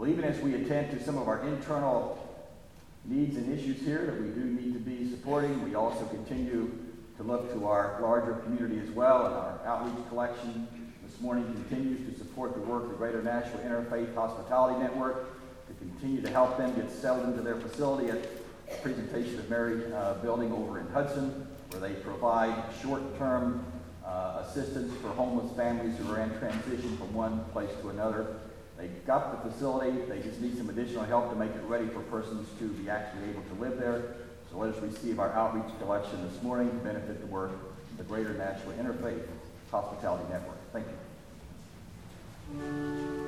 Well, even as we attend to some of our internal needs and issues here that we do need to be supporting, we also continue to look to our larger community as well, and our outreach collection this morning continues to support the work of the Greater Nashua Interfaith Hospitality Network to continue to help them get settled into their facility at the Presentation of Mary building over in Hudson, where they provide short-term assistance for homeless families who are in transition from one place to another. They got the facility, they just need some additional help to make it ready for persons to be actually able to live there. So let us receive our outreach collection this morning to benefit the work of the Greater Nashua Interfaith Hospitality Network. Thank you.